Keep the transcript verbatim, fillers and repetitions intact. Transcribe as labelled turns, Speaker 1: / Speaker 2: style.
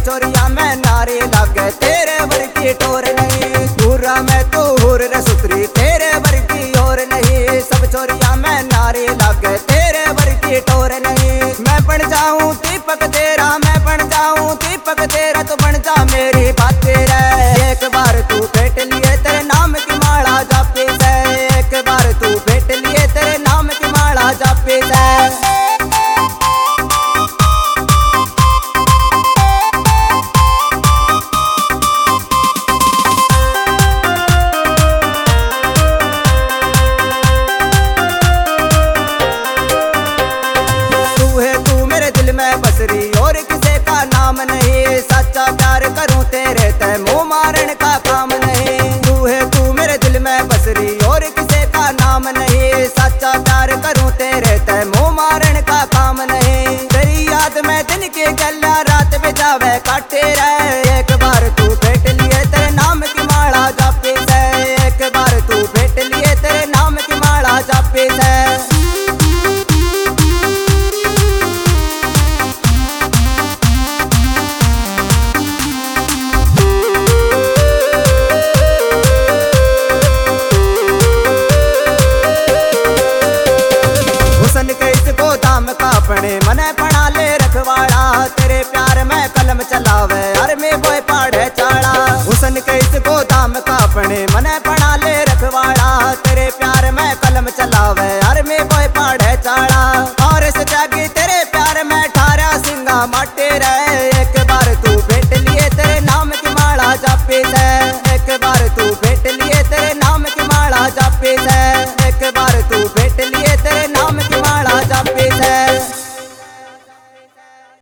Speaker 1: छोरिया मैं नारी लागे तेरे वर्गी टोर नहीं। पूरा मैं तू हुर रे सुतरी तेरे वर्गी और नहीं। सब छोरिया मैं नारी लागे तेरे वर्गी टोर नहीं। मैं बन जाऊं दीपक तेरा, मैं बन जाऊं दीपक तेरा, तो बन जा मेरी बातें रे। एक बार तू भेट लिए तेरे नाम की माला जापी से, एक बार तू भेट लिए तेरे नाम की माला जापी से। बसरी और किसे का नाम नहीं, सच्चा प्यार करूं तेरे ते मुंह मारन का काम नहीं। तू है तू मेरे दिल में बसरी और किसे का नाम नहीं, सच्चा प्यार करूं तेरे ते मुंह मारन का काम नहीं। तेरी याद में दिन की गल्ला रात बितावे काटे रहे,